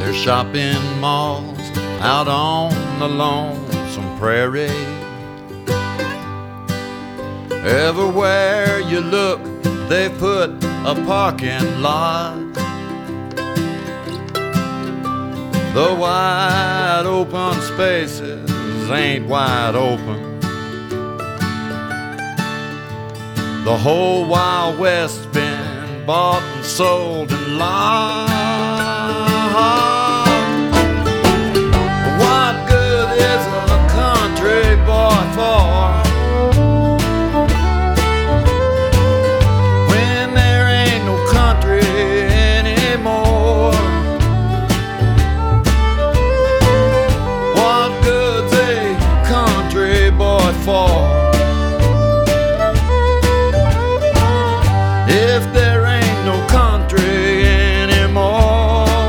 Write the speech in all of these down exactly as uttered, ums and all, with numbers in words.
There's shopping malls out on the lonesome prairie. Everywhere you look, they put a parking lot. The wide open spaces ain't wide open. The whole Wild West's been bought and sold and lost. What good is a country boy for when there ain't no country anymore? What good's a country boy for if there ain't no country anymore?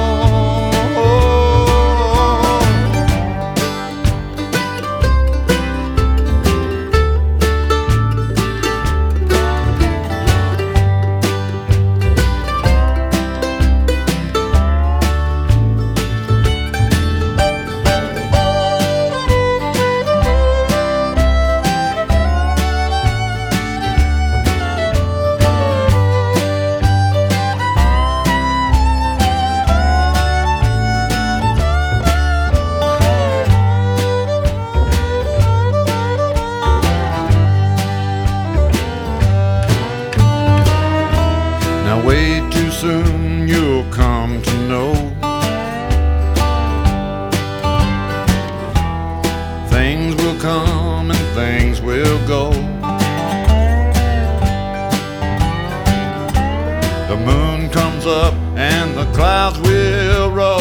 Now way too soon you'll come to know things will come and things will go. The moon comes up and the clouds will roll.